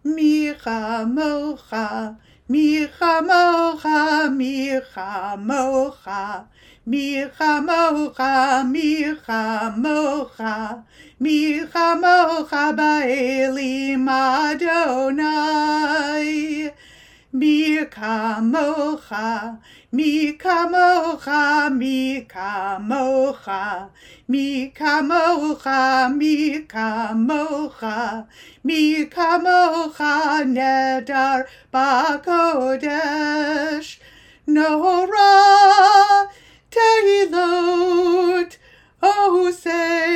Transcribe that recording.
Micha mocha, micha mocha, micha mocha, micha mocha, micha mocha, micha mocha ba'elim Adonai. Micha mocha, micha mocha, micha mocha, micha mocha, micha mocha, micha mocha nedar ba'kodesh, Norah tehilot, Oseh